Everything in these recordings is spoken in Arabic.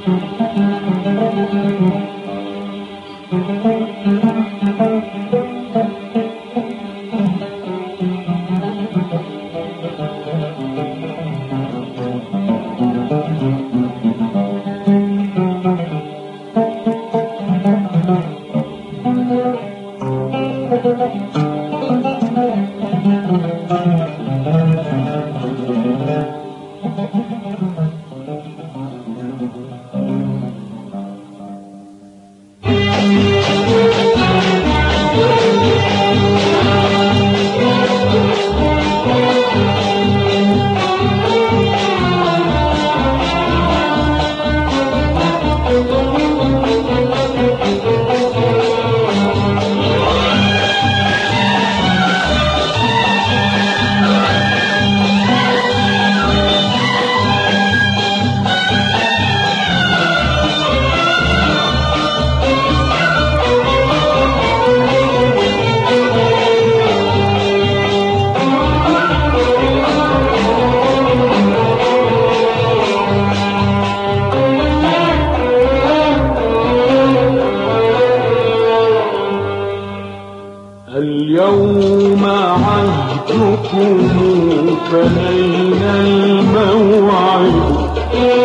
اليوم عهدكم فأين الموعد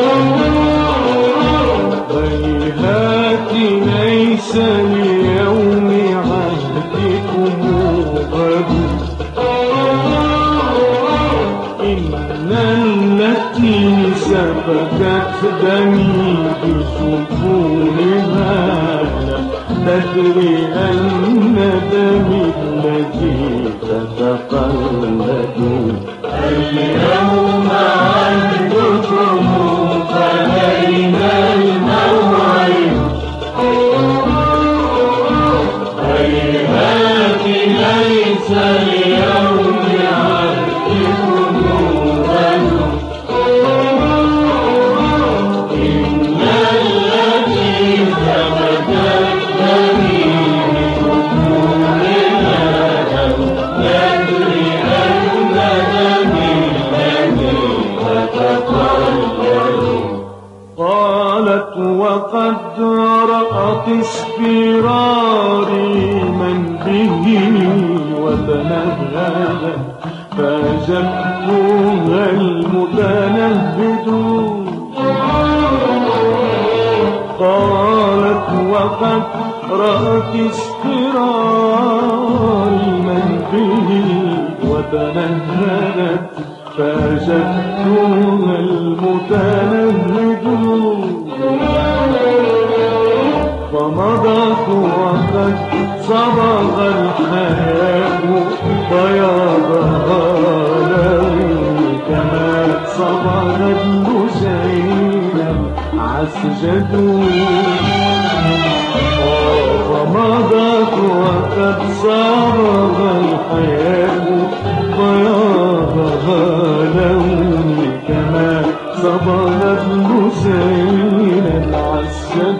هيهات ليس ليوم عهدكم غد إن التي سفكت دمي بسفونها تدري أن دمي الذي تتقلد اليوم عهدكم فأين الموعد هيهات ليس ليوم عهدكم غد إن التي سفكت قالت وقد رأت اصفراري من به وتنهد فأجبتها المتنهد قالت وقد رأت اصفراري من به وتنهدت فأجبتها المتنهد فمضت وقد صبغ الحياء بياضها لوني كما صبغ اللجين العسجد فمضت وقد صبغ الحياء بياضها لوني كما صبغ اللجين العسجد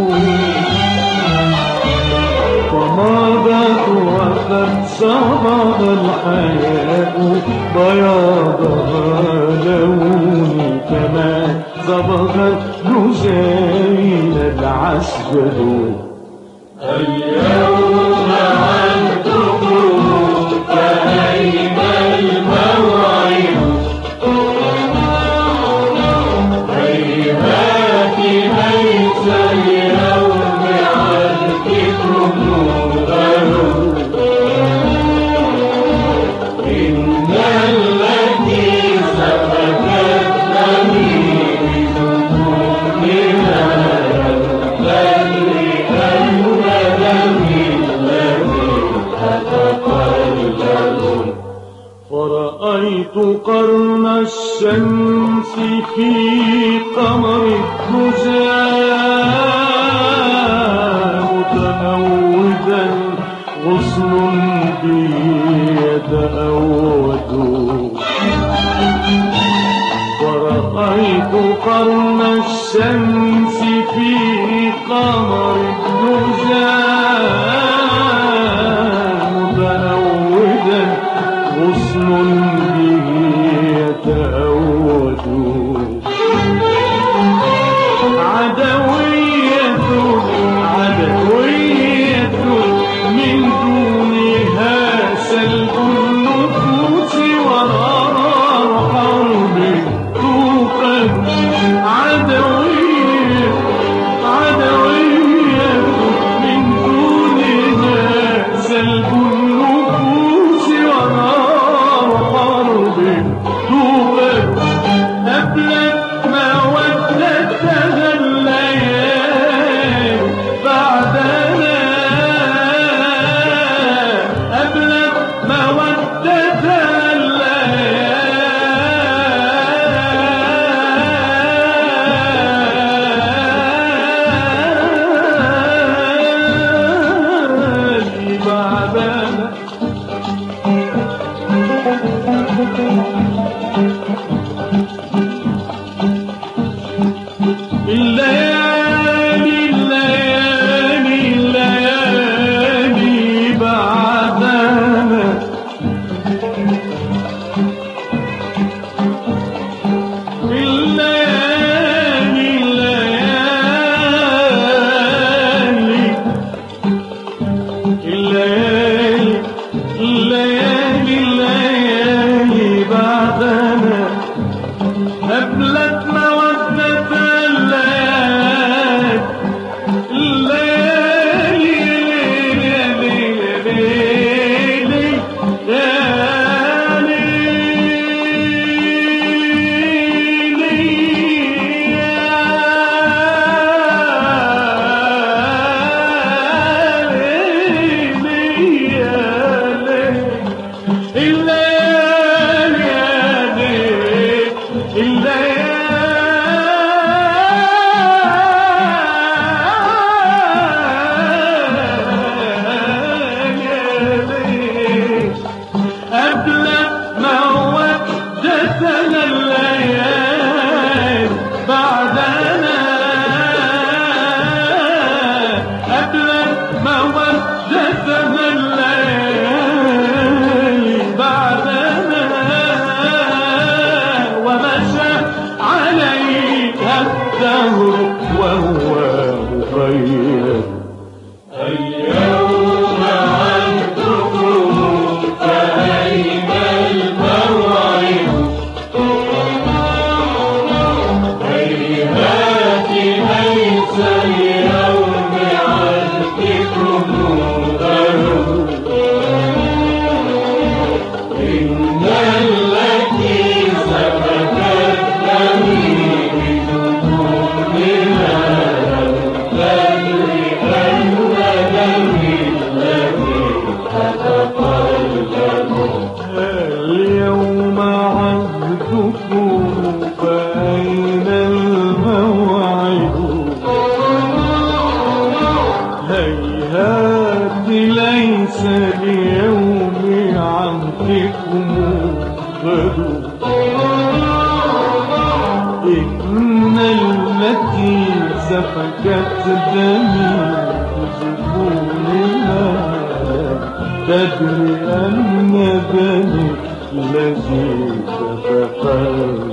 فمضت وقد صبغ الحياء بياضها لوني كما صبغ اللجين العسجد اليوم عهدكم فأين الموعد هيهات ليس ليوم عهدكم غد إن التي سفكت دمي بسفونها تدري أن دمي الذي تتقلد فرأيت قرن الشمس في قمر الدجى متأودا غصن به يتأود ورأيت قرن الشمس في قمر الدجى متأودا غصن به يتأود سفكت دمي وزبونها تدري أن بني الذي سفك